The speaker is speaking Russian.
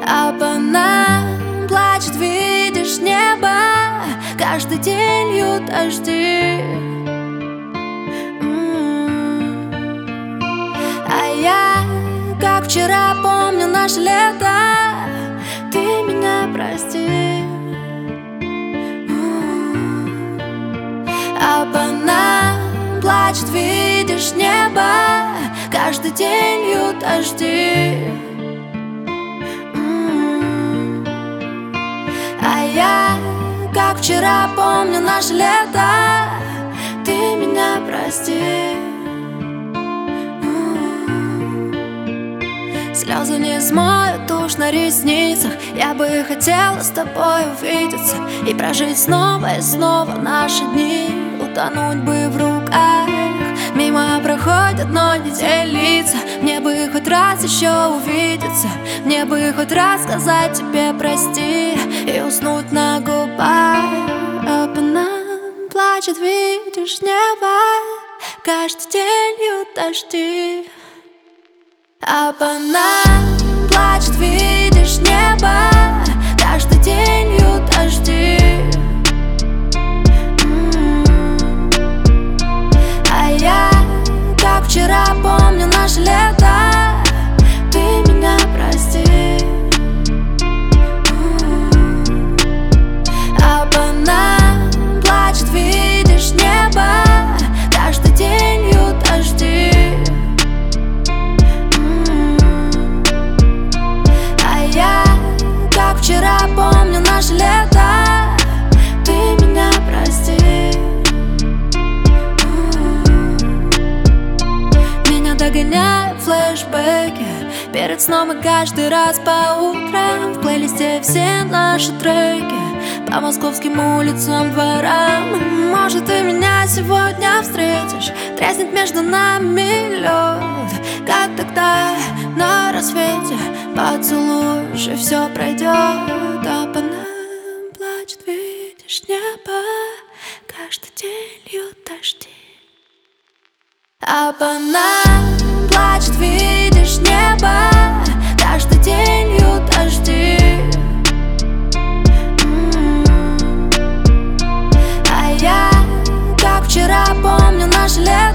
А по нам плачет, видишь, небо. Каждый день льют дожди. А я, как вчера, помню наше лето. Ты меня прости. А по нам плачет, видишь, небо. Каждый день льют дожди. А я, как вчера, помню наше лето. Ты меня прости. Слезы не смоют тушь на ресницах. Я бы хотела с тобой увидеться и прожить снова и снова наши дни. Утонуть бы в руках. Мимо проходят, но не делиться. Мне бы хоть раз еще увидеться. Мне бы хоть раз сказать тебе прости и уснуть на губах. А по нам плачет, видишь, небо. Каждый день льют дожди. А по нам плачет, видишь, небо. Каждый день льют дожди. А я, как вчера, помню наше лето. Ты меня прости. А по нам плачет, видишь, небо. Каждый день льют дожди. Как вчера, помню наше лето. Ты меня прости. Меня догоняют флешбеки перед сном и каждый раз по утрам. В плейлисте все наши треки по московским улицам, дворам. Может, ты меня сегодня встретишь. Треснет между нами лед, как тогда на рассвете. Поцелуешь, и все пройдет. А по нам плачет, видишь, небо. Каждый день льют дожди. А по нам плачет, видишь, небо. Каждый день льют дожди. А я, как вчера, помню наше лето.